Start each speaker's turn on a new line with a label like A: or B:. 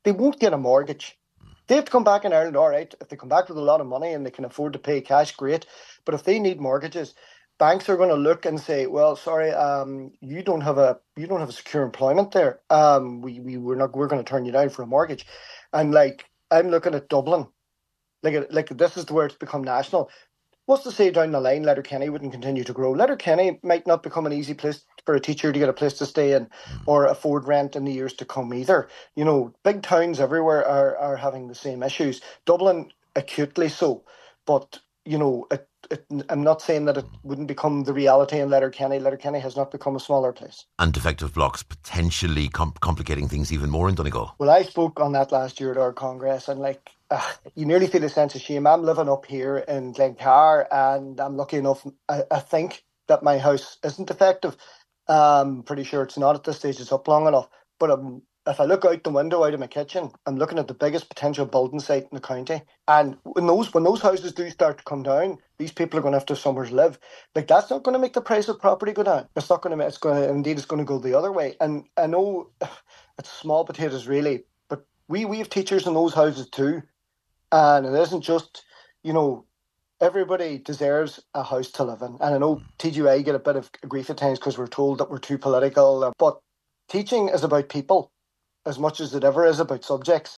A: they won't get a mortgage. They have to come back in Ireland, all right. If they come back with a lot of money and they can afford to pay cash, great. But if they need mortgages, banks are going to look and say, "Well, sorry, you don't have a secure employment there. We're going to turn you down for a mortgage." And like I'm looking at Dublin, like this is where it's become national. What's to say down the line Letterkenny wouldn't continue to grow? Letterkenny might not become an easy place for a teacher to get a place to stay in or afford rent in the years to come either. You know, big towns everywhere are having the same issues. Dublin acutely so. But, you know, I'm not saying that it wouldn't become the reality in Letterkenny. Letterkenny has not become a smaller place.
B: And defective blocks potentially complicating things even more in Donegal.
A: Well, I spoke on that last year at our Congress, and you nearly feel a sense of shame. I'm living up here in Glencar, and I'm lucky enough, I think, that my house isn't defective. Pretty sure it's not at this stage. It's up long enough. But if I look out the window out of my kitchen, I'm looking at the biggest potential building site in the county. And when those houses do start to come down, these people are going to have to somewhere to live. Like, that's not going to make the price of property go down. It's not going to. It's going to. Indeed, it's going to go the other way. And I know it's small potatoes, really, but we have teachers in those houses too. And it isn't just, you know, everybody deserves a house to live in. And I know TGI get a bit of grief at times because we're told that we're too political. But teaching is about people as much as it ever is about subjects.